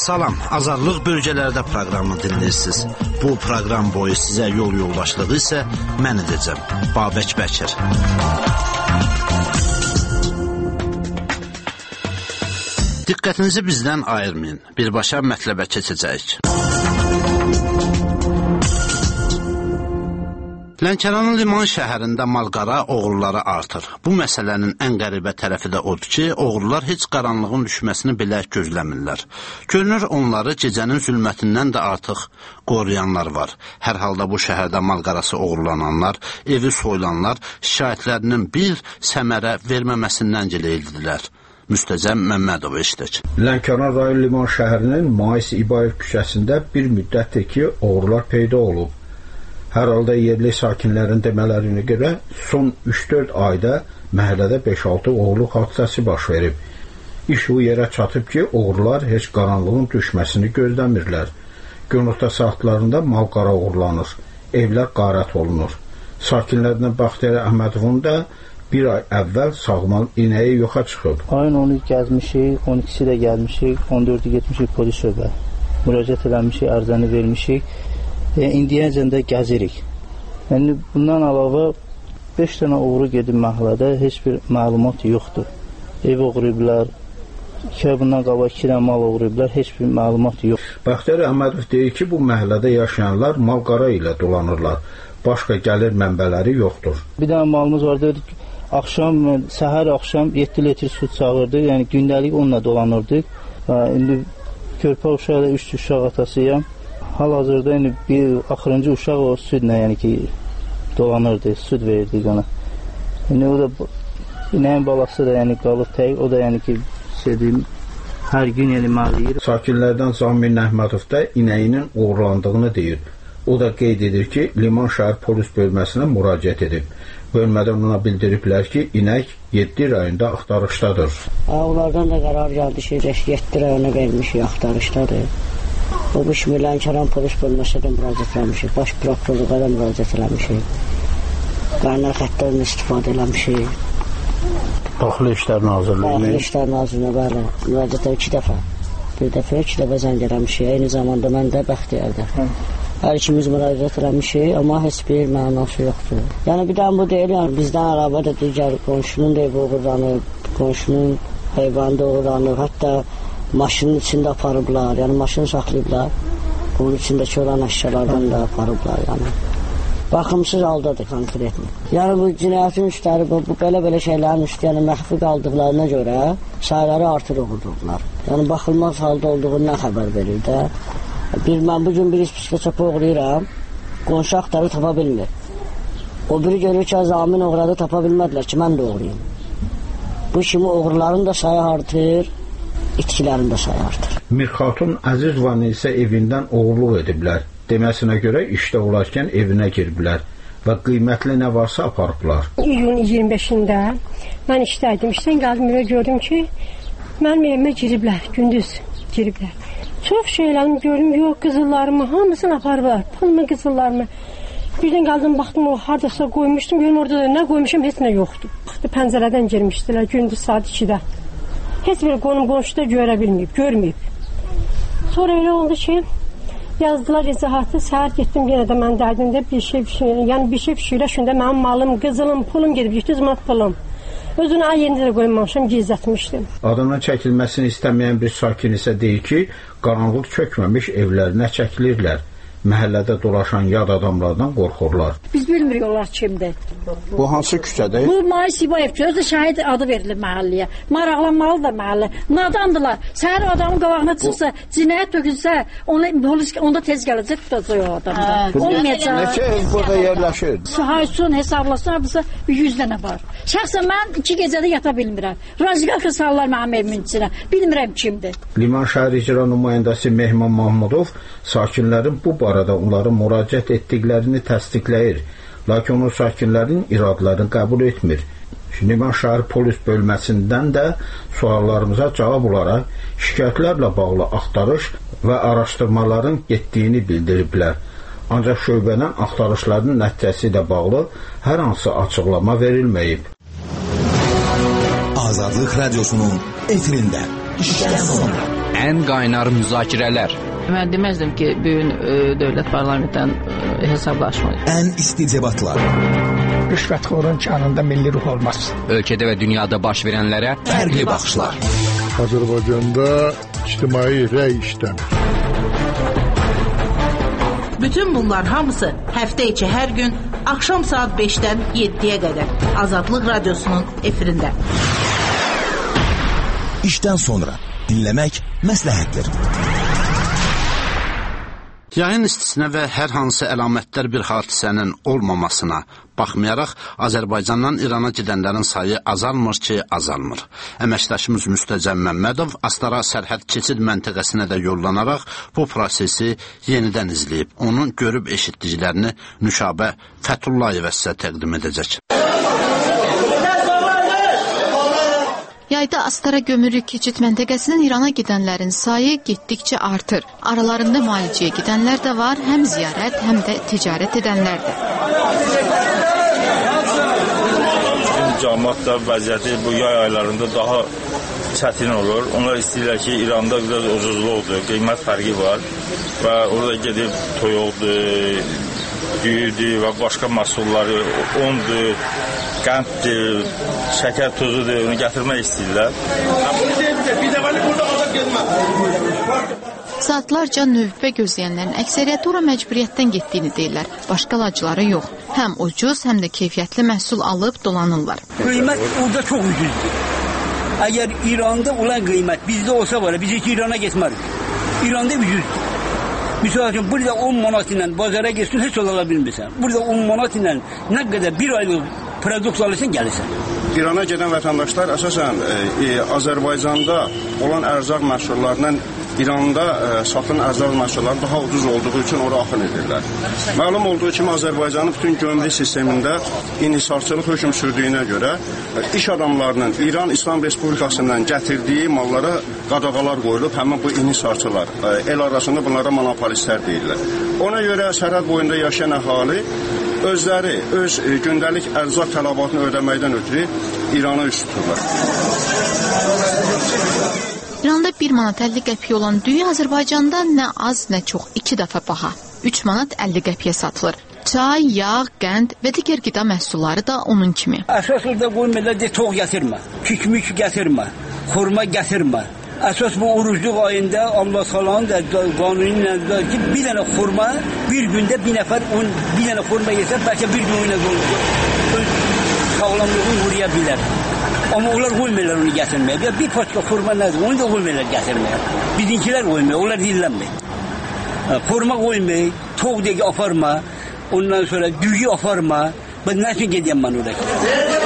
Salam, Azadlıq bölgələrdə proqramını dinləyirsiniz. Bu proqram boyu sizə yol yoldaşlığı isə mən edəcəm, Babək Bəkir. Diqqətinizi bizdən ayırmayın, birbaşa mətləbə keçəcəyik. Lənkəranın Liman şəhərində malqara oğruları artır. Bu məsələnin ən qəribə tərəfi də odur ki, oğrular heç qaranlığın düşməsini belə gözləmirlər. Görünür, onları gecənin zülmətindən də artıq qoruyanlar var. Hər halda bu şəhərdə malqarası oğurlananlar, evi soyulanlar şikayətlərinin bir səmərə verməməsindən giləyildilər. Müstəzəm Məmmədov eşitək. Lənkəran rayon Liman şəhərinin Mais İbayev küçəsində bir müddətdir ki, oğrular peyda olub. Hər halda yerli sakinlərin demələrinə görə son 3-4 ayda məhəllədə 5-6 oğurluq hadisəsi baş verib. İş o yerə çatıb ki, oğrular heç qaranlığın düşməsini gözləmirlər. Günorta saatlarında mal-qara oğurlanır, evlər qarət olunur. Sakinlərdən Baxtiyar Əhmədovun da bir ay əvvəl sağmal inəyi yoxa çıxıb. Ayın 10-u gəzmişik, 12-si də gəlmişik, 14-ü getmişik polis şöbə. Müraciət eləmişik, ərzəni vermişik. İndiyəcən də gəzirik. Yəni, bundan əlavə 5 dənə oğru gedib məhəllədə heç bir məlumat yoxdur. Ev oğruyublar, 2 ay bundan qabaq 2 dənə mal oğruyublar, heç bir məlumat yox. Baxtiyar Əhmədov deyir ki, bu məhəllədə yaşayanlar mal-qara ilə dolanırlar. Başqa gəlir mənbələri yoxdur. Bir dənə malımız var, dedik, səhər axşam 7 litr su çağırdı, yəni gündəlik onunla dolanırdıq. İndi körpə uşaqla 3 uşaq atasıyam. Hal-hazırda bir axırıncı uşaq o südlə, yəni ki, dolanırdı, süd verirdik ona. O da inəyin balası da qalıb tək, o da ki, hər gün məliyir. Sakinlərdən Zamin Əhmədov da inəyinin uğurlandığını deyir. O da qeyd edir ki, Liman şəhər polis bölməsinə müraciət edib. Bölmədən ona bildiriblər ki, inək 7 rayonda axtarışdadır. Onlardan da qərar gəldi ki, 7 rayona vermişik, axtarışdadır. O bu kimi Lənkəran polis bölməsinə müraciət eləmişik, baş prokurorluğa da müraciət eləmişik. Qaynar xəttlərini istifadə eləmişik. Daxili İşlər Nazirliyinə? Daxili İşlər Nazirliyinə, bəli. Müraciətə 2 dəfə. Bir dəfə, 2 dəfə zəng eləmişik. Eyni zamanda mən də Bəxtiyarda. Hər ikimiz müraciət eləmişik, amma heç bir mənası yoxdur. Yəni, bir də bu deyil, bizdən əlavə də digər qonşunun da evi uğurlanıb, qonşunun heyvanı da uğurlanıb, hətta maşının içində aparıblar, yəni maşını saxlayıblar. Bunun içindəki olan əşyalardan da aparıblar, yəni. Baxımsız haldadır konkretli. Yəni bu cinayətin üstləri, bu belə şeylərin üstü, yəni məxfi qaldıqlarına görə sayıları artır uğurduqlar. Yəni baxılmaz halda olduğundan xəbər verir də. Mən bugün bir ispiskə çöpü uğrayıram, qonşu axtarı tapa bilmir. O biri görür ki, Zamin uğradı tapa bilmədilər ki, mən də uğrayım. Bu kimi uğurların da sayı artır, itkilərin də sayı artır. Mirxatun Əzizovanı isə evindən oğurluq ediblər. Deməsinə görə işdə olarkən evinə giriblər və qiymətli nə varsa aparıblar. İyun 25-də mən işdəydim. İşdən gəldim, gördüm ki, mənim evimə giriblər, gündüz giriblər. Çox şeylərim gördüm, yox, qızıllarımı hamısını aparıblar, pulumu, qızıllarımı. Birdən gəldim, baxdım, o haradasa qoymuşdum, görüm orada da nə qoymuşum, heç nə yoxdur. Pəncərədən girmişdilər, gündüz saat 2-də. Heç bir qonşuda görə bilməyib, görməyib. Sonra elə oldu ki, yazdılar izahatı, səhər getdim, yenə də mən dərdimdə bir şey fikirləşində mənim malım, qızılım, pulum gedib, 700 manat pulum. Özünü ayında da qoymamışım, gizlətmişdim. Adamdan çəkilməsini istəməyən bir sakin isə deyir ki, qaranlıq çökməmiş evlərinə çəkilirlər. Məhəllədə dolaşan yad adamlardan qorxurlar. Biz bilmirik onlar kimdir. Bu hansı küçədir? Bu Mais İbayev küçəsi, şəhid adı verilir məhəlləyə. Maraqlanmalı da məhəllə. Nadandılar. Səhər adamın qabağına çıxsa, cinayət tökülsə, onda tez gələcək tutacaq o adamda. Neçə ev burada yerləşir? Haysun hesablasın, 100 dənə var. Şəxsən mən 2 gecədə yata bilmirəm. Razıqaq sallar mənim evimin içinə. Bilmirəm kimdir. Liman şəhər icra nümayəndəsi Mehman Mahmudov sakinlərin bu barədə onların müraciət etdiklərini təsdiqləyir. Lakin o sakinlərin iradlarını qəbul etmir. Liman şəhər polis bölməsindən də suallarımıza cavab olaraq şikayətlərlə bağlı axtarış və araşdırmaların getdiyini bildiriblər. Ancaq şöbənin axtarışlarının nəticəsi ilə bağlı hər hansı açıqlama verilməyib. Azadlıq Radyosu'nun etirində. İşten sonra. ən qaynar müzakirələr. Mən deməzdim ki, bu gün dövlət parlamentdən hesablaşma. Ən isti debatlar. Rüşvətxorun canında milli ruh olmaz. Ölkədə və dünyada baş verənlərə fərqli baxışlar. Azərbaycanda ictimai rəy işləmir. Bütün bunlar hamısı həftə içi hər gün axşam saat 5-dən 7-yə qədər Azadlıq Radyosunun efirində. İşdən sonra dinləmək məsləhətdir. Yayın istisinə və hər hansı əlamətlər bir hadisənin olmamasına baxmayaraq, Azərbaycandan İrana gedənlərin sayı azalmır ki, azalmır. Əməkdaşımız Müstəcəm Məmmədov Astara sərhəd keçid məntəqəsinə də yollanaraq bu prosesi yenidən izləyib. Onun görüb eşitdiklərini Nüşabə Fətullayevə sizə təqdim edəcək. Yayda Astara gömrük keçid məntəqəsindən İrana gedənlərin sayı getdikcə artır. Aralarında müalicəyə gedənlər də var, həm ziyarət, həm də ticarət edənlər də. Cəmaət da vəziyyəti bu yay aylarında daha çətin olur. Onlar istəyirlər ki, İranda biraz ucuzluqdur, qiymət fərqi var və orada gedib toyuqdur, düyüdür və başqa məhsulları, undur, qənddir, şəkər tuzudur, onu gətirmək istəyirlər. Saatlarca növbə gözləyənlərin əksəriyyəti ora məcburiyyətdən getdiyini deyirlər. Başqa lacıları yox. Həm ucuz, həm də keyfiyyətli məhsul alıb dolanırlar. Qiymət orada çox ucuzdur. Əgər İranda olan qiymət bizdə olsa var, biz heç İrana getmərik. İranda ucuzdur. Misal üçün, burada 10 manat ilə bazara geçsin, heç ola bilmirsən. Burada 10 manat ilə nə qədər bir aylıq produkt alırsan, gəlirsən. İrana gedən vətəndaşlar əsasən Azərbaycanda olan ərzaq məhsullarından İranda satılan ərzaq məhsulları daha ucuz olduğu üçün ora axın edirlər. Məlum olduğu kimi Azərbaycanın bütün gömrük sistemində inhisarçılıq hökm sürdüyünə görə iş adamlarının İran İslam Respublikasından gətirdiyi mallara qadağalar qoyulub, həmin bu inhisarçılar el arasında bunlara monopolistlər deyirlər. Ona görə sərhəd boyunda yaşayan əhali özləri öz gündəlik ərzaq tələbatını ödəməkdən ötürü İrana üst tuturlar. İranda 1 manat 50 qəpiyə olan düyü Azərbaycanda nə az, nə çox 2 dəfə baha. 3 manat 50 qəpiyə satılır. Çay, yağ, qənd və digər qida məhsulları da onun kimi. Əsas orada qoymalar de toq gətirmə, kikmik gətirmə, xurma gətirmə. Əsas bu orucluq ayında Allah salanın da qanunuyla ki, bir dənə xurma bir gündə bir nəfər bir dənə xurma yesə, bəlkə bir gün oyuna sağlamlığını vuraya bilər. Amma onlar qoymuyorlar onu gətirməyə. Bir paçka xurma nədir? Onu da qoymuyorlar gətirməyə. Bizimkilər qoymuyor, onlar dinlənmir. Xurma qoymuyor, toq deyək aparma, ondan sonra düyü aparma. Ben nə üçün gedəyəm mən oraya?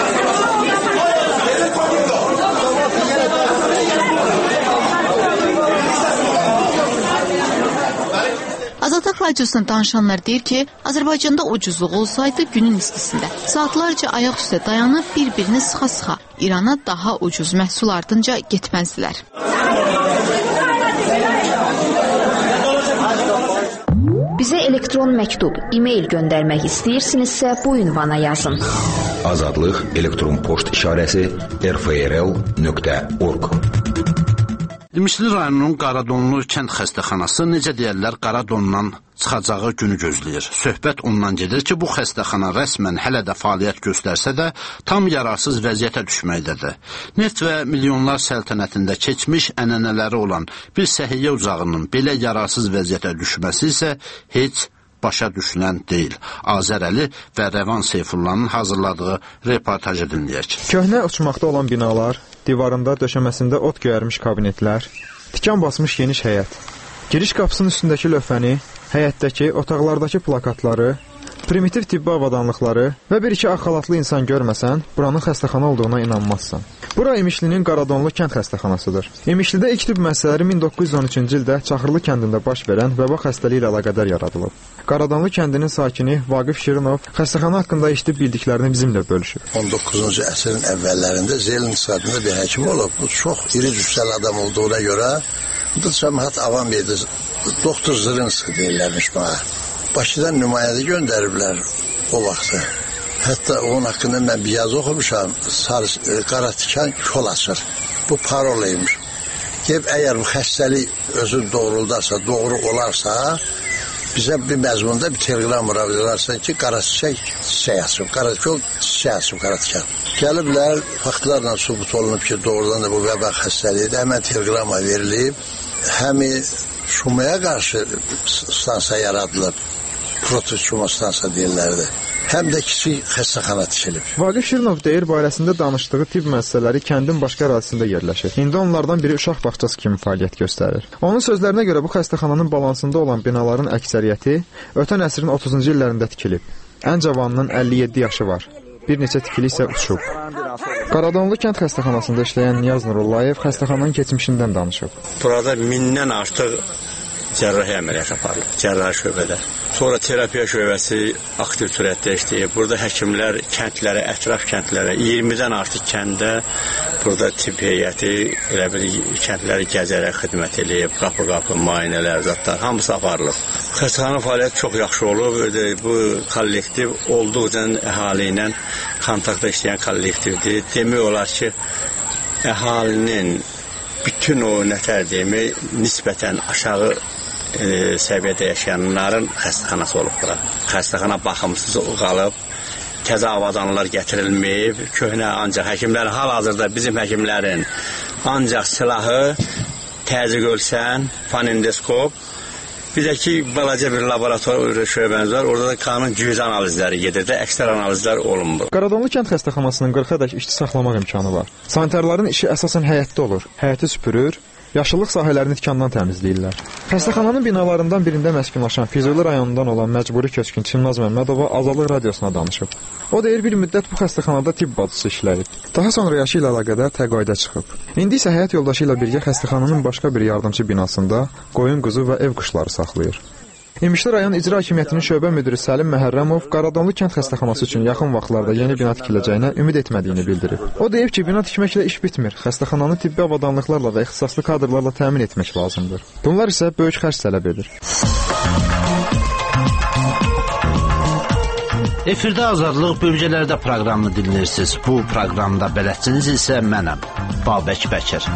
Azadlıq Radiosuna danışanlar deyir ki, Azərbaycanda ucuzluq olsaydı günün istisində saatlarca ayaq üstə dayanıb bir-birini sıxa-sıxa İrana daha ucuz məhsul ardınca getməzdilər. Bizə elektron məktub, e-mail göndərmək istəyirsinizsə bu ünvana yazın. Azadlıq elektron poçt işarəsi rfrl.org. İmişli rayonunun Qaradonlu kənd xəstəxanası necə deyərlər Qaradondan çıxacağı günü gözləyir. Söhbət ondan gedir ki, bu xəstəxana rəsmən hələ də fəaliyyət göstərsə də tam yararsız vəziyyətə düşməkdədir. Neft və milyonlar səltənətində keçmiş ənənələri olan bir səhiyyə ocağının belə yararsız vəziyyətə düşməsi isə heç başa düşülən deyil. Azərəli və Rəvan Seyfullanın hazırladığı reportajı dinləyək. Köhnə uçmaqda olan binalar, divarında, döşəməsində ot göyərmiş kabinetlər, tikan basmış geniş həyət, giriş qapısının üstündəki lövhəni, həyətdəki, otaqlardakı plakatları, primitiv tibbi avadanlıqları və bir-iki ağ xalatlı insan görməsən, buranın xəstəxana olduğuna inanmazsan. Bura İmişlinin Qaradonlu kənd xəstəxanasıdır. İmişlidə ilk tibb müəssisələri 1913-cü ildə Çaxırlı kəndində baş verən vəba xəstəliyi ilə əlaqədar yaradılıb. Qaradonlu kəndinin sakini Vaqif Şirinov xəstəxana haqqında eşidib bildiklərini bizimlə bölüşür. 19-cu əsrin əvvəllərində Zelin iqtisadında bir həkim olub. Bu çox iri cüssəli adam olduğuna görə bu da cəmiyyət avam edir. Doktor Zırınski deyirlərmiş bana. Bakıdan nümayəndə göndəriblər o vaxtı. Hətta onun haqqında mən bir yazı oxumuşam. Qara tikan kol açır. Bu paroleymiş. Deyib, əgər bu xəstəlik özü doğruldarsa, doğru olarsa, bizə bir məzmunda bir telegram vura bilərsən ki, qara çiçək açıb, qara çiçək açıb, qara tikan. Gəliblər, faktlarla sübut olunub ki, doğrudan da bu vəbə xəstəliyidir, həmən telegrama verilib, həmi şumaya qarşı stansiya yaradılıb, protoşuma stansiya deyirlərdi. Həm də kiçik xəstəxana tikilib. Vaqif Şirinov deyir, barəsində danışdığı tibb müəssisələri kəndin başqa ərazisində yerləşir. İndi onlardan biri uşaq bağçası kimi fəaliyyət göstərir. Onun sözlərinə görə bu xəstəxananın balansında olan binaların əksəriyyəti ötən əsrin 30-cu illərində tikilib. Ən cavanının 57 yaşı var. Bir neçə tikili isə uçub. Qaradonlu kənd xəstəxanasında işləyən Niyaz Nurullayev xəstəxananın keçmişindən danışıb. Burada 1000-dən artıq cərrahi əməliyyat aparılıb, cərrahi şöbədə. Sonra terapiya şöbəsi aktiv sürətdə işləyib. Burada həkimlər kəndlərə, ətraf kəndlərə, 20-dən artıq kəndə burada tibb heyəti elə bir kəndləri gəzərək xidmət edib, qapı-qapı müayinələr, zatlar hamısı aparılıb. Xəstəxana fəaliyyəti çox yaxşı olub. Bu kollektiv olduqca əhali ilə kontaktda işləyən kollektivdir. Demək olar ki, əhalinin bütün o nətər deyimi nisbətən aşağı səviyyədə yaşayanların xəstəxanası olub bura. Xəstəxana baxımsız qalıb, təzə avadanlar gətirilməyib, köhnə ancaq həkimlərin, hal-hazırda bizim həkimlərin ancaq silahı, təzyiq ölçən, fanendoskop, bir də ki, balaca bir laborator şöbəmiz var, orada da qanın cüzi analizləri gedir də, əksər analizlər olunmur. Qaradonlu kənd xəstəxanasının 40-ədək işçi saxlamaq imkanı var. Sanitarların işi əsasən həyətdə olur, həyəti süpürür, yaşıllıq sahələrini tikandan təmizləyirlər. Xəstəxananın binalarından birində məskunlaşan Füzuli rayonundan olan məcburi köçkün Çimnaz Məmmədova Azadlıq radiosuna danışıb. O deyir, bir müddət bu xəstəxanada tibb bacısı işləyib. Daha sonra yaşı ilə əlaqədar təqaüdə çıxıb. İndi isə həyat yoldaşı ilə birgə xəstəxananın başqa bir yardımçı binasında qoyun, quzu və ev quşları saxlayır. İmişli rayon İcra Hakimiyyətinin şöbə müdiri Səlim Məhərrəmov Qaradonlu kənd xəstəxanası üçün yaxın vaxtlarda yeni bina tikiləcəyinə ümid etmədiyini bildirib. O deyib ki, bina tikməklə iş bitmir. Xəstəxananı tibbi avadanlıqlarla və ixtisaslı kadrlarla təmin etmək lazımdır. Bunlar isə böyük xərc tələb edir. Efirdə Azadlıq bölgələrdə proqramını dinləyirsiniz. Bu proqramda bələdçiniz isə mənəm, Babək Bəkir.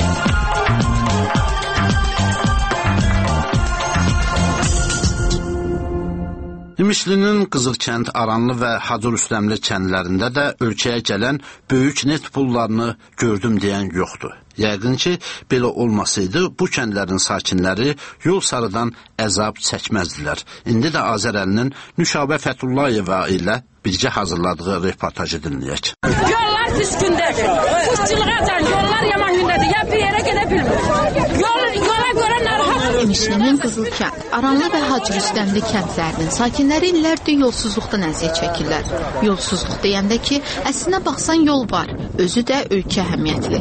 İmişlinin Qızılkənd, Aranlı və Hacı Rüstəmli kəndlərində də ölkəyə gələn böyük net pullarını gördüm deyən yoxdur. Yəqin ki, belə olmasaydı, bu kəndlərin sakinləri yol sarıdan əzab çəkməzdilər. İndi də Azərəlinin Nüşabə Fətullayeva ilə birgə hazırladığı reportajı dinləyək. Yollar pis gündədir. Kuşçuluğa can yollar yaman gündədir. Ya bir yerə gedə bilmir. Yola görə narahat. İmişlinin Qızılkənd, Aranlı və Hacı Rüstəmli kəndlərinin sakinləri illərdir yolsuzluqdan əziyyət çəkirlər. Yolsuzluq deyəndə ki, əslinə baxsan yol var, özü də ölkə əhəmiyyətli.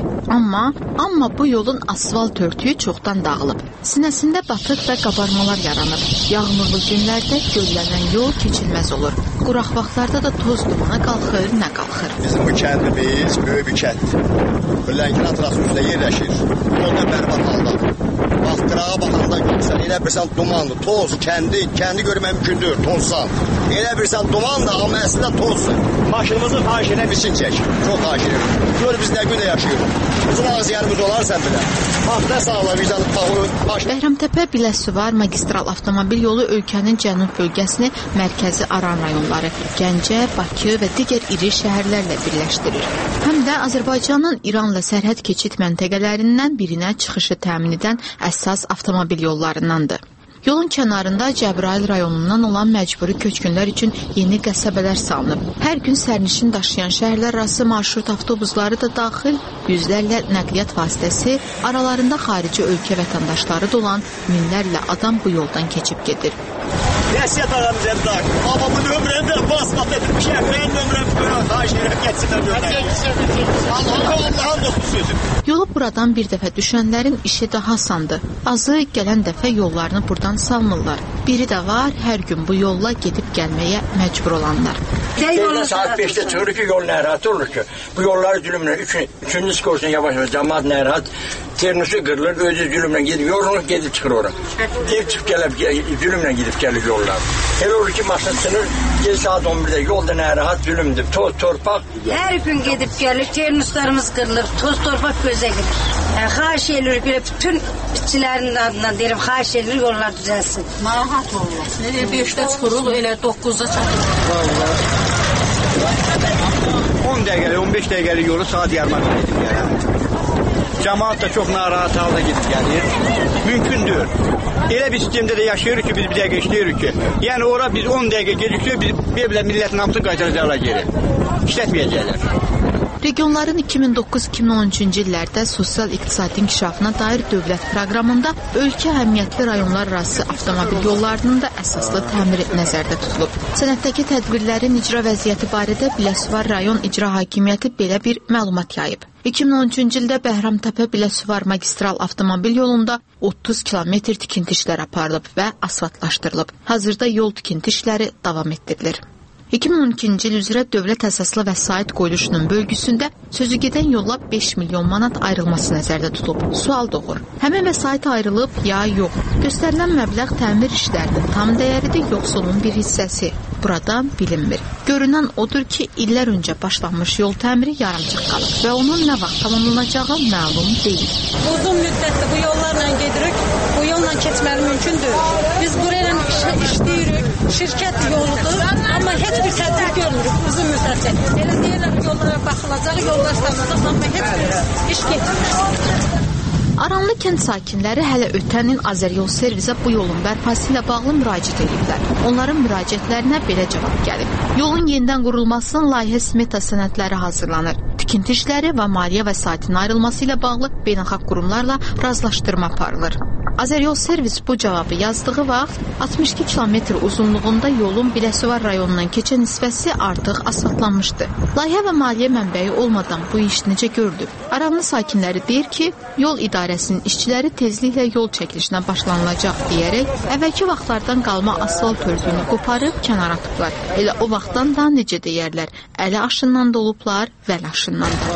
Amma bu yolun asfalt örtüyü çoxdan dağılıb. Sinəsində batıq və qabarmalar yaranıb. Yağmurlu günlərdə göllənən yol keçilməz olur. Quraq vaxtlarda da toz dumana qalxır, nə qalxır. Bizim bu kəndimiz böyük bir kənddir. Lənkəran trası üstə yerləşir. Yolda bərbad haldadır. Bax, qırağa baxanda görürsən, elə bilirsən dumandır, toz, kəndi görmək mümkündür, tozsan. Elə bilirsən dumandır, amma əslində tozdur. Maşınımızı xahiş edən biçin çək, çox xahiş edirəm. Gör biz nə gündə yaşayırıq. Bizim ağzıyarımız olarsan belə. Hafta sağla, vicdanı baxır. Bəhramtəpə Biləsuvar magistral avtomobil yolu ölkənin cənub bölgəsini mərkəzi Aran rayonları, Gəncə, Bakı və digər iri şəhərlərlə birləşdirir. Həm də Azərbaycanın İranla sərhəd keçid məntəqələrindən birinə çıxışı təmin edən əsas avtomobil yollarındandır. Yolun kənarında Cəbrayıl rayonundan olan məcburi köçkünlər üçün yeni qəsəbələr salınıb. Hər gün sərnişin daşıyan şəhərlər arası marşrut avtobusları da daxil, yüzlərlə nəqliyyat vasitəsi, aralarında xarici ölkə vətəndaşları da olan minlərlə adam bu yoldan keçib gedir. Nəsiyyət aramız əmdar. Amma bu nömrəndə basmat edilmişəm. Mən nömrəmi görəm, xahiş edirəm, geçsinlər nömrəmi. Allah'ın dostu sözü. Yolu buradan bir dəfə düşənlərin işi daha asandır. Azı gələn dəfə yollarını buradan salmırlar. Biri də var, hər gün bu yolla gedib gəlməyə məcbur olanlar. Saat 5'te çıxırıq ki, yol nəhrat olur ki, bu yolları zülümlə, üçüncü skorsun yavaş-yavaş, cəmaat nəhrat, ternusu qırılır, özü zülümlə gedib, yorulur, gedib çıxır ora. Deyib çıxıb gəlib, zülümlə gedib gəlir yol. yollar. Elə olur ki, maşın sınır, gel saat 11'də yolda nə rahat zülümdür, toz, torpaq. Her gün gidip gelir, termoslarımız kırılır, toz torpaq göze girir. Xahiş edilir, bütün işçilerin adından derim, xahiş edilir, yollar düzelsin. Narahat olmaz. Nereye 5'te çıxırıq, elə 9'da çatırıq. Vallahi. 10 dəqiqəlik, 15 dəqiqəlik yolu saat yarıma gidib gəlir. Cəmaat da çox narahat halda gidib gəlir. Mümkündür. Elə bir sistemdə də yaşayırıq ki, biz bir dəqiqə işləyirik ki, yəni ora biz 10 dəqiqə geciksək, biz belə millətin hamısını qaytaracaqlar geri. İşlətməyəcəklər. Regionların 2009-2013-cü illərdə sosial-iqtisadi inkişafına dair dövlət proqramında ölkə əhəmiyyətli rayonlar arası avtomobil yollarının da əsaslı təmiri nəzərdə tutulub. Sənətdəki tədbirlərin icra vəziyyəti barədə Biləsuvar rayon icra hakimiyyəti belə bir məlumat yayıb. 2013-cü ildə Bəhramtəpə-Biləsuvar magistral avtomobil yolunda 30 kilometr tikinti işləri aparılıb və asfaltlaşdırılıb. Hazırda yol tikinti işləri davam etdirilir. 2012-ci il üzrə dövlət əsaslı vəsait qoyuluşunun bölgüsündə sözügedən yolla 5 milyon manat ayrılması nəzərdə tutulub. Sual doğur. Həmin vəsait ayrılıb ya yox? Göstərilən məbləğ təmir işlərinin tam dəyəridir, yoxsa onun bir hissəsi? Burada bilinmir. Görünən odur ki, illər öncə başlanmış yol təmiri yarımçıq qalıb və onun nə vaxt tamamlanacağı məlum deyil. Uzun müddətli bu yollarla gedirik, bu yolla keçməli mümkündür. Biz buraya işləyirik, şirkət yoludur, amma heç bir tədbir görmürük uzun müddətli. Elə deyirlər yollara baxılacaq, yollar salınacaq, amma heç bir iş getmir. Aranlı kənd sakinləri hələ ötən il Azəryol servisə bu yolun bərpası ilə bağlı müraciət ediblər. Onların müraciətlərinə belə cavab gəlib. Yolun yenidən qurulmasının layihə smeta sənədləri hazırlanır. Tikinti işləri və maliyyə vəsaitinin ayrılması ilə bağlı beynəlxalq qurumlarla razılaşdırma aparılır. Azəryol servis bu cavabı yazdığı vaxt 62 kilometr uzunluğunda yolun Biləsuvar rayonundan keçən hissəsi artıq asfaltlanmışdı. Layihə və maliyyə mənbəyi olmadan bu iş necə görülüb? Aranlı sakinləri deyir ki, yol idarəsinin işçiləri tezliklə yol çəkilişinə başlanılacaq deyərək əvvəlki vaxtlardan qalma asfalt örtüyünü qoparıb kənara atıblar. Elə o vaxtdan da necə deyərlər, əli aşından da olublar, vəli aşından da.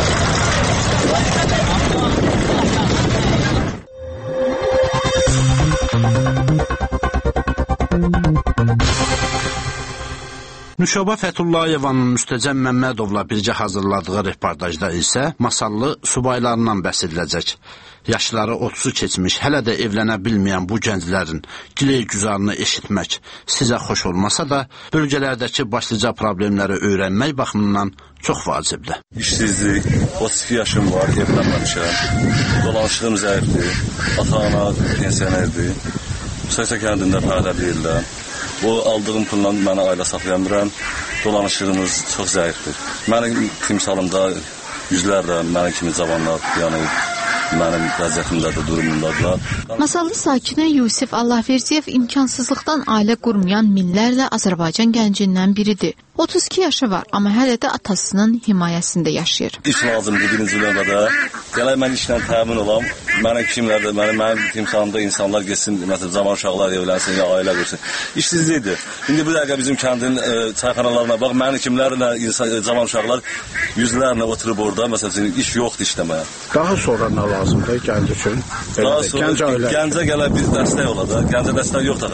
Nüşabə Fəthullayevanın Müstəcəm Məmmədovla birgə hazırladığı reportajda isə masallı subaylarından bəhs ediləcək. Yaşları 30'u keçmiş, hələ də evlənə bilməyən bu gənclərin giley-güzarını eşitmək sizə xoş olmasa da, bölgələrdəki başlıca problemləri öyrənmək baxımından çox vacibdir. İşsizlik, 32 yaşım var, evlənməmişəm, dolanışlığım zəifdir, ata-ana pensionerdir, Saysa kəndində fəaliyyət edirlər. O aldığım pulla mənə ailə saxlayamıram, dolanışlığımız çox zəifdir. Mənim timsalımda yüzlərlə mənim kimi cavanlar, yəni mənim vəziyyətimdədir, durumumdadır. Masallı sakini Yusif Allahverdiyev imkansızlıqdan ailə qurmayan minlərlə Azərbaycan gəncindən biridir. 32 yaşı var, amma hələ də atasının himayəsində yaşayır. İş lazımdır birinci növbədə. Gələk mən işlə təmin olam. Mənim kimlərdə, mənim timsalımda insanlar geçsin, məsələn, cavan uşaqlar evlənsin, ya ailə qursun. İşsizlikdir. İndi bu dəqiqə bizim kəndin çayxanalarına bax, mənim kimlərlə cavan uşaqlar yüzlərlə oturub orada, məsələn, iş yoxdur işləməyə. Daha sonra nə lazımdır gənc üçün? Daha sonra gəncə gələ bir dəstək olacaq. Gəncə dəstək yoxdur.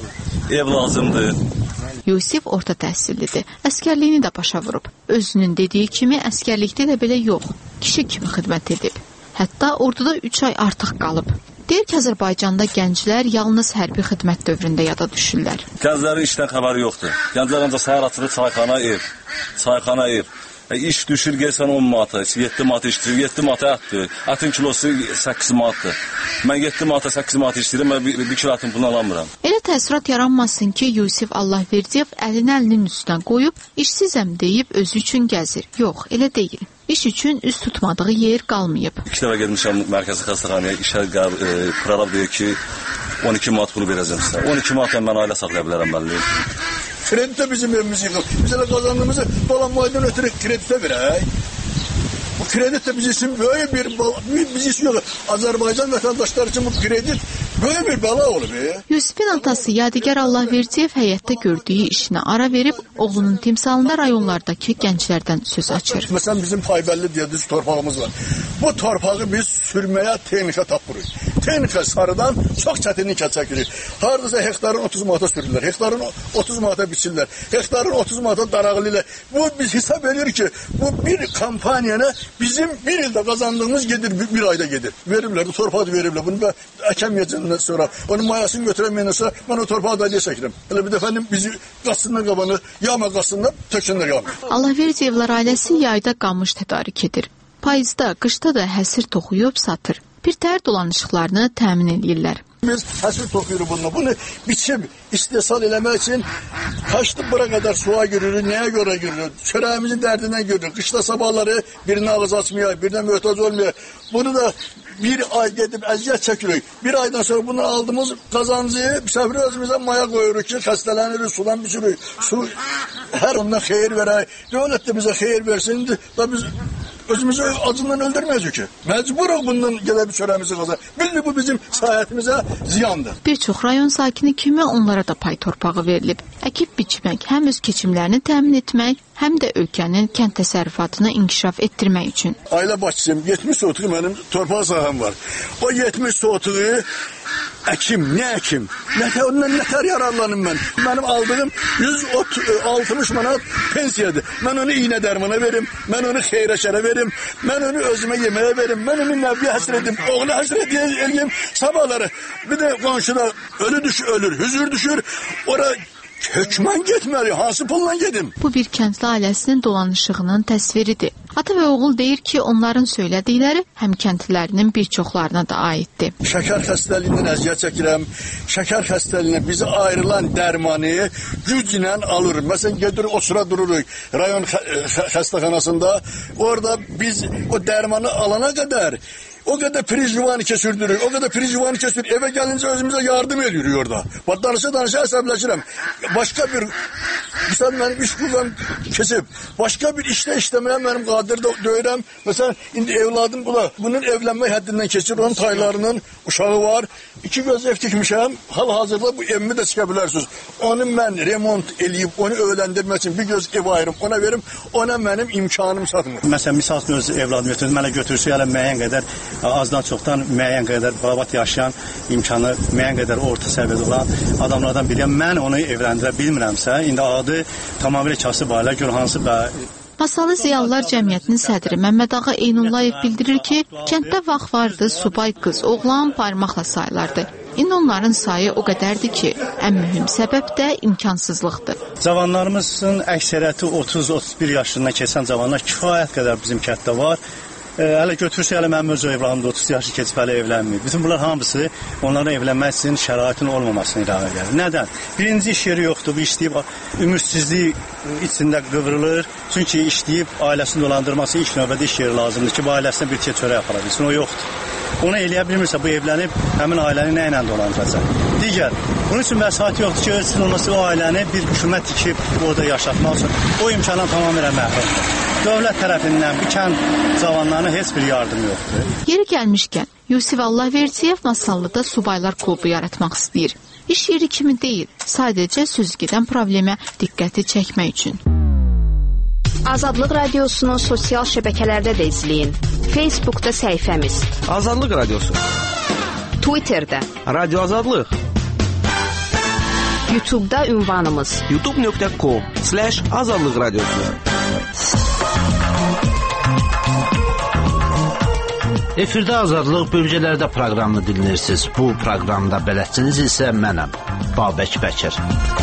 Ev lazımdır. Yusif orta təhsillidir. Əskərliyini də başa vurub. Özünün dediyi kimi əskərlikdə də belə yox. Kişi kimi xidmət edib. Hətta orduda 3 ay artıq qalıb. Deyir ki, Azərbaycanda gənclər yalnız hərbi xidmət dövründə yada düşürlər. Gənclərin işdən xəbəri yoxdur. Gənclər ancaq səhər açılır, çayxana ev. Çayxana ev. İş düşür, gəlsən 10 manata, 7 manata işləyir, 7 manata ətdir. Ətin kilosu 8 manatdır. Mən 7 manata, 8 manata işləyirəm, mən 1 kilo ətin bunu alamıram. Elə təəssürat yaranmasın ki, Yusif Allahverdiyev əlinin üstünə qoyub, işsizəm deyib özü üçün gəzir. Yox, elə deyil. İş üçün üst tutmadığı yer qalmayıb. 2 dəfə gedmişəm mərkəzi xəstəxanaya, işə qərab deyir ki, 12 manat bunu verəcəm sizə. 12 manatla mən ailə saxlaya bilərəm bəlli. Kredi de bizim evimiz yıkılır. Biz de kazandığımızı dolanmaydan ötürü kredite verək. Bu kredit de bizim için böyle biz istiyoruz. Azerbaycan vatandaşlar için bu kredit böyle bir bela olur be. Yusifin atası Yadigar Allahverdiyev həyətdə gördüyü işinə ara verib, oğlunun timsalında rayonlardakı gənclərdən söz açır. Mesela bizim Paybəlli dediğimiz torpağımız var. Bu torpağı biz sürmeye temişe tapırıq. texnika sarıdan çox çətinlik çəkirik. Hardasa hektarın 30 manata sürürlər, hektarın 30 manata biçirlər, hektarın 30 manata darağılırlar. Bu biz hesab edirik ki, bu bir kampanyana bizim bir ildə qazandığımız gedir, bir ayda gedir. Verirlər, torpaq verirlər. Bunu əkəməyəcəndən sonra, onun mayasını götürəməyəndən sonra mən o torpağı da çəkirəm. Elə bir dəfə bizi qasından qabanı, yağma qasından tökünlər yağma. Allahverdiyevlər ailəsi yayda qamış tədarik edir. Payızda, qışda da həsir toxuyub satır. Birtəhər dolanışıqlarını təmin edirlər. Biz həsir toxuyuruq bununla. Bunu biçib istehsal eləmək üçün kaçdı bura qədər suya giririk, nəyə görə giririk? Çörəyimizin dərdindən giririk. Qışda sabahları birini ağız açmayaq, birine möhtac olmayaq. Bunu da bir ay gedib əziyyət çəkirik. Bir aydan sonra bunu aldığımız qazancı səfri özümüzə maya qoyuruq ki, xəstələnirik, sudan biçirik. Su hər ondan xeyir verək. Dövlət də bizə xeyir versin. Da biz özümüzü acından öldürməyəcək ki. Məcburuq bundan gəlib çörəmizi qazan. Bildi bu bizim səyahətimizə ziyandır. Bir çox rayon sakini kimi onlara da pay torpağı verilib. Əkib biçmək, həm öz keçimlərini təmin etmək, həm də ölkənin kənd təsərrüfatını inkişaf etdirmək üçün. Ailə başçısıyım, 70 sotuq mənim torpaq sahəm var. O 70 sotuğu əkim, nə əkim? Ondan nətər yararlanım mən? Mənim aldığım 160 manat pensiyadır. Mən onu iğnə dərmana verim, mən onu xeyrə şərə verim, mən onu özümə yeməyə verim, mən onu nəvliyə həsr edim, oğlu həsr edeyim, sabahları. Bir də qonşuda ölür, hüzür düşür, ora hökmən getməli, hansı pulla gedim? Bu bir kəndli ailəsinin dolanışığının təsviridir. Ata və oğul deyir ki, onların söylədikləri həm kəndlilərinin bir çoxlarına da aiddir. Şəkər xəstəliyindən əziyyət çəkirəm. Şəkər xəstəliyindən bizə ayrılan dərmanı güclə alır. Məsələn, gedir o sıra dururuq rayon xəstəxanasında. Orada biz o dərmanı alana qədər o kadar prizcivanı kesürdürük, o kadar prizcivanı kesürdürük. Eve gelince özümüze yardım ediyor orada. Bak danışa hesaplaşırım. Başka bir, mesela benim iş kurban kesip, başka bir işte işlemeyen benim kadirde döyürəm. Mesela indi evladım bunun evlenme haddinden keçir, onun taylarının uşağı var. 2 göz ev tikmişəm, hal hazırda bu evimi de çıkabilirsiniz. Onu ben remont eləyib, onu öğlendirmek için bir göz ev ayırım, ona verim, ona benim imkanım satmır. Mesela misal üçün öz evladım götürdüm, mənə götürsə yəni müəyyən qədər azdan çoxdan müəyyən qədər babat yaşayan, imkanı müəyyən qədər orta səviyyədə olan adamlardan biriyəm. Mən onu evləndirə bilmirəmsə, indi adı tamamilə kasıb ailə, gör hansı Masalı Ziyalılar Cəmiyyətinin sədri Məmməd Ağa Eynullayev bildirir ki, kənddə vaxt vardı, subay qız, oğlan barmaqla sayılardı. İndi onların sayı o qədərdir ki, ən mühüm səbəb də imkansızlıqdır. Cavanlarımızın əksəriyyəti 30-31 yaşından keçən cavanlar kifayət qədər bizim kənddə var. Hələ götürsə, hələ mənim öz evladım da 30 yaşı keçib hələ evlənmir. Bütün bunlar hamısı onların evlənmək üçün şəraitin olmamasını irəli gəlir. Nədən? Birinci iş yeri yoxdur, bu işləyib ümidsizlik içində qıvrılır. Çünki işləyib ailəsini dolandırması ilk növbədə iş yeri lazımdır ki, bu ailəsinə bir çörək apara bilsin, o yoxdur. Onu eləyə bilmirsə, bu evlənib həmin ailəni nə ilə dolandıracaq? Digər, bunun üçün məsləhət yoxdur ki, ölçün olması o ailəni bir hükümət tikib orada yaşatmaq üçün o imkandan tamamilə məhrumdur. Dövlət tərəfindən bu kənd cavanlarına heç bir yardım yoxdur. Yeri gəlmişkən, Yusif Allahverdiyev Masallıda subaylar klubu yaratmaq istəyir. İş yeri kimi deyil, sadəcə sözgedən problemə diqqəti çəkmək üçün. Azadlıq Radiosunu sosial şəbəkələrdə də izləyin. Facebookda səhifəmiz Azadlıq Radiosu, Twitterdə Radio Azadlıq, YouTube'da ünvanımız youtube.com/Azadlıq Radiosu. Efirdə Azadlıq bölgələrdə proqramını dinləyirsiniz. Bu proqramda bələdçiniz isə mənəm, Babək Bəkir.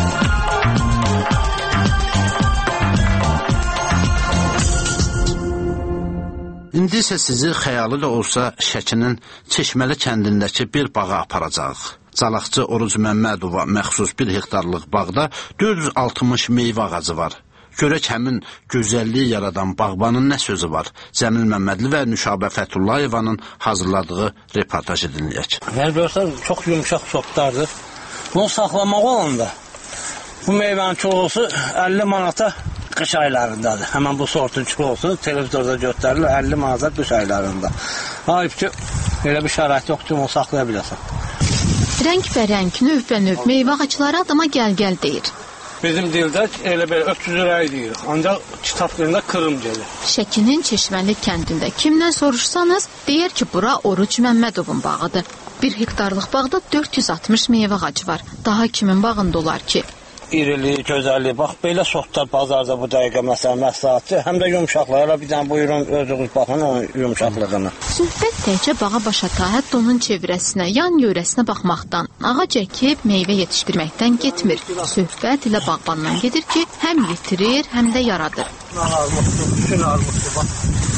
İndi isə sizi xəyalı da olsa Şəkinin Çeşməli kəndindəki bir bağa aparacaq. Calaqçı Oruc Məmmədova məxsus 1 hektarlıq bağda 460 meyvə ağacı var. Görək həmin gözəlliyi yaradan bağbanın nə sözü var? Cəmil Məmmədli və Nüşabə Fəthullayevanın hazırladığı reportajı dinləyək. Meyvələr çox yumşaq sotlardır. Bunu saxlamaq olanda bu meyvənin kilosu 50 manata qış aylarındadır. Həmən bu sortun kilosu televizorda göstərilir 50 manata qış aylarında. Ayıb ki, elə bir şərait yox ki, onu saxlaya biləsən. Rəng-bərəng, növ-bənöv meyvə ağacları adama gəl-gəl deyir. Bizim dildə elə belə 300 liraya deyirik, ancaq kitab dilində kırım gelir. Şəkinin Çeşməli kəndində kimdən soruşsanız, deyər ki, bura Oruc Məmmədovun bağıdır. 1 hektarlıq bağda 460 meyvə ağacı var. Daha kimin bağında olar ki? İriliyi, gözəlliyi, bax belə sortlar bazarda bu dəqiqə məsələn məsləhətdir. Həm də yumşaqlara bir dənə buyurun özünüz baxın onun yumşaqlığına. Söhbət təkcə bağa başa ta, hətta onun çevrəsinə, yan yörəsinə baxmaqdan, ağac əkib meyvə yetişdirməkdən getmir. Söhbət ilə bağbandan gedir ki, həm yetirir, həm də yaradır. Armuddur, bütün armuddur, bax.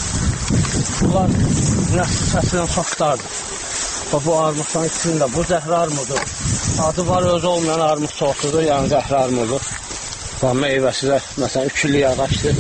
Bunlar nəsil səslən sortlardır. Bu armuddan içində bu zəhra armudur. Adı var özü olmayan armud sortudur, yəni zəhra armudur. Bax meyvəsi də məsələn 3 illik ağacdır.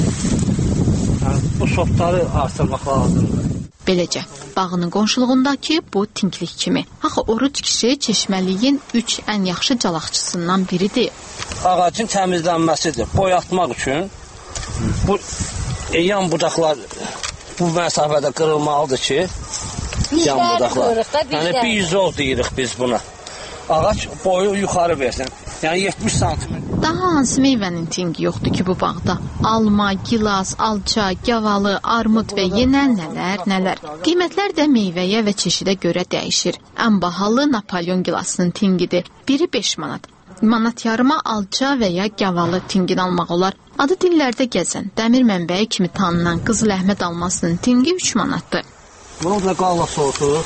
Yəni bu sortları artırmaq lazımdır. Beləcə, bağının qonşuluğundakı bu tinklik kimi. Axı Oruc kişi Çeşməliyin 3 ən yaxşı calaqçısından biridir. Ağacın təmizlənməsidir. Boyatmaq üçün bu yan budaqlar bu məsafədə qırılmalıdır ki, yan budaqlar. Yəni bir zol deyirik biz buna. Ağac boyu yuxarı versin. Yəni 70 santim. Daha hansı meyvənin tinqi yoxdur ki bu bağda? Alma, gilas, alça, gavalı, armud və yenə nələr. Qiymətlər də meyvəyə və çeşidə görə dəyişir. Ən bahalı Napolyon gilasının tinqidir. Biri 5 manat. Manat yarıma alça və ya gavalı tinqini almaq olar. Adı dillərdə gəzən, dəmir mənbəyi kimi tanınan Qızıl Əhməd almasının tinqi 3 manatdır. Bu da qala sortu.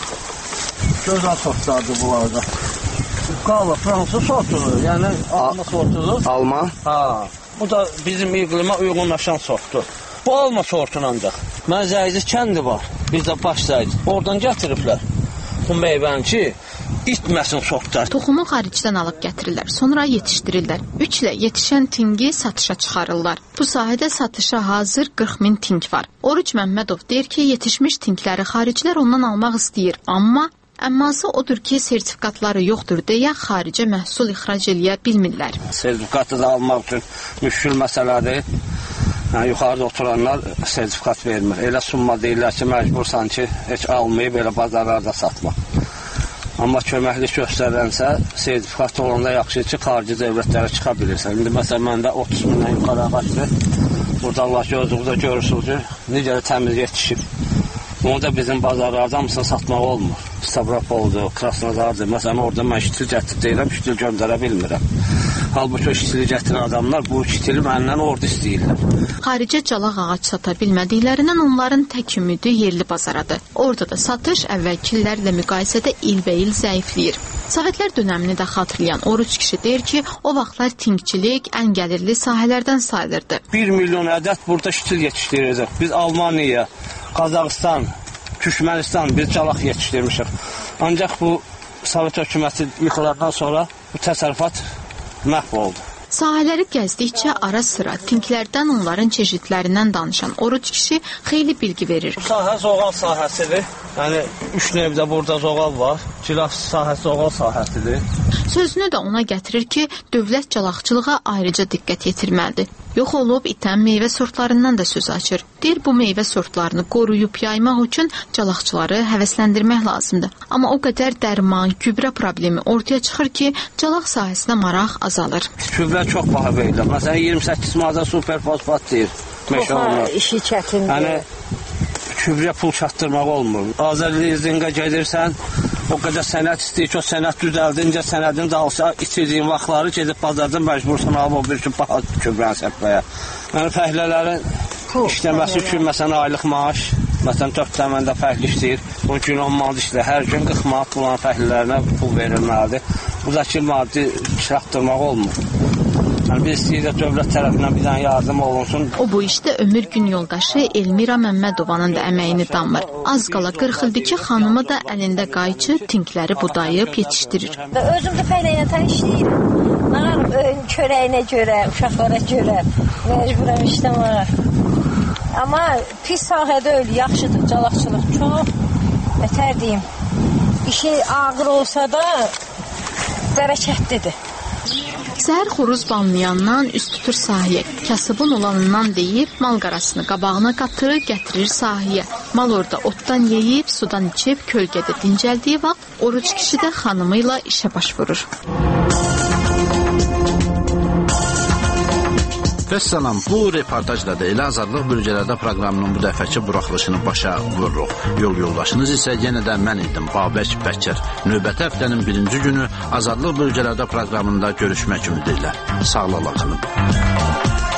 Gözəl sortlardır bunlarda. Qala Fransız sortudur, yəni alma sortudur. Alma? Ha, bu da bizim iqlimə uyğunlaşan sortdur. Bu alma sortun ancaq. Mən Zəyci kəndi var, bizdə baş Zəyci. Oradan gətiriblər bu meyvəni ki, itməsin sortlar. Toxumu xaricdən alıb gətirirlər, sonra yetişdirirlər. 3 ilə yetişən tinqi satışa çıxarırlar. Bu sahədə satışa hazır 40 min tinq var. Oruc Məmmədov deyir ki, yetişmiş tinqləri xaricilər ondan almaq istəyir, amma əmması odur ki, sertifikatları yoxdur deyə xaricə məhsul ixrac eləyə bilmirlər. Sertifikatı da almaq üçün müşkül məsələdir. Yəni, yuxarıda oturanlar sertifikat vermir. Elə summa deyirlər ki, məcbursan ki, heç almayıb elə bazarlarda satmaq. Amma köməklik göstərənsə, sertifikat olanda yaxşıdır ki, xarici dövlətlərə çıxa bilirsən. İndi məsələn, məndə 30 mindən yuxarı ağaçdır. Burada Allah gözünüzdə görürsünüz ki, necə təmiz yetişib. Onu da bizim bazarlarda hamısını satmaq olmur. Stavropoldur, Krasnodardır. Məsələn, orada mən şitil gətirib deyirəm, şitil göndərə bilmirəm. Halbuki o şitili gətirən adamlar bu şitili məndən orada istəyirlər. Xaricə calaq ağac sata bilmədiklərindən onların tək ümidi yerli bazaradır. Orada da satış əvvəlki illərlə müqayisədə ilbəil zəifləyir. Sovetlər dönəmini də xatırlayan Oruc kişi deyir ki, o vaxtlar tinkçilik ən gəlirli sahələrdən sayılırdı. 1 milyon ədəd burada şitil yetişdirirdik. Biz Almaniya, Qazaxıstan, Türkmənistan biz calaq yetişdirmişik. Ancaq bu Sovet hökuməti yıxılardan sonra bu təsərrüfat məhv oldu. Sahələri gəzdikcə ara sıra tinklərdən onların çeşidlərindən danışan Oruc kişi xeyli bilgi verir. Bu sahə zoğal sahəsidir. Yəni 3 növdə burada zoğal var. Gilas sahəsi zoğal sahəsidir. Sözünü də ona gətirir ki, dövlət calaqçılığa ayrıca diqqət yetirməlidir. Yox olub itən meyvə sortlarından da söz açır. Deyir, bu meyvə sortlarını qoruyub yaymaq üçün calaqçıları həvəsləndirmək lazımdır. Amma o qədər dərman, gübrə problemi ortaya çıxır ki, calaq sahəsinə maraq azalır. Gübrə çox baha verilir. Məsələn, 28 manata superfosfat deyir. İşi çətindir. Yəni, gübrə pul çatdırmaq olmur. Azərlizinqə gedirsən, o qədər sənət istəyir ki, o sənət düzəldincə sənədin dalsa itirdiyin vaxtları gedib bazardan məcbursan alıb o bir ki, baha gübrəni səpləyə. Yəni, fəhlələrin işləməsi üçün, məsələn, aylıq maaş, məsələn, 4 təməndə fəhli işləyir, o gün 10 manat işləyir, hər gün 40 manat bulan fəhlilərinə pul verilməlidir. Buradakı maddi çatdırmaq olmur. Yəni, biz istəyirik dövlət tərəfindən bir dənə yardım olunsun. O bu işdə ömür gün yoldaşı Elmira Məmmədovanın da əməyini danmır. Az qala 40 ildir ki, xanımı da əlində qayçı tinkləri budayıb yetişdirir. Özüm də fəhləyətən işləyirəm. Nağarım çörəyinə görə, uşaqlara görə məcburam işləməyə. Amma pis sahədə öyle, yaxşıdır, calaqçılıq çox. Nətər deyim, işi ağır olsa da bərəkətlidir. Səhər xoruz banlayandan üst tutur sahəyə. Kasıbın olanından deyib, mal qarasını qabağına qatır, gətirir sahəyə. Mal orada otdan yeyib, sudan içib, kölgədə dincəldiyi vaxt Oruc kişi də xanımı ilə işə baş vurur. Və Vəssalam, bu reportajla da elə Azadlıq Bölgələrdə proqramının bu dəfəki buraxılışını başa vururuq. Yol yoldaşınız isə yenə də mən idim, Babək Bəkir. Növbəti həftənin 1-ci günü Azadlıq Bölgələrdə proqramında görüşmək ümidi ilə. Sağlıqla qalın.